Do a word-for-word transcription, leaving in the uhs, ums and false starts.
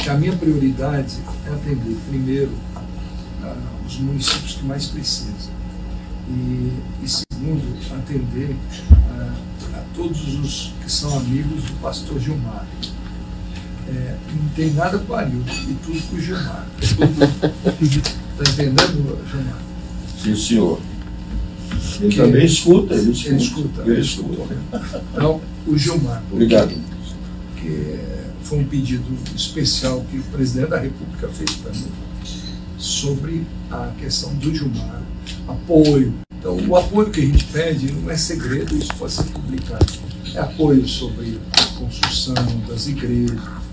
que a minha prioridade é atender, primeiro, uh, os municípios que mais precisam. E, e segundo, atender uh, a todos os que são amigos do pastor Gilmar. É, não tem nada com o Arilton e tudo com o Gilmar. Está entendendo, Gilmar? Sim, senhor. Ele Que também escuta, ele escuta. Ele escuta. Ele escuta. Então, o Gilmar. Obrigado. Que foi um pedido especial que o presidente da República fez para mim sobre a questão do Gilmar, apoio. Então, o apoio que a gente pede não é segredo, isso pode ser publicado. É apoio sobre a construção das igrejas,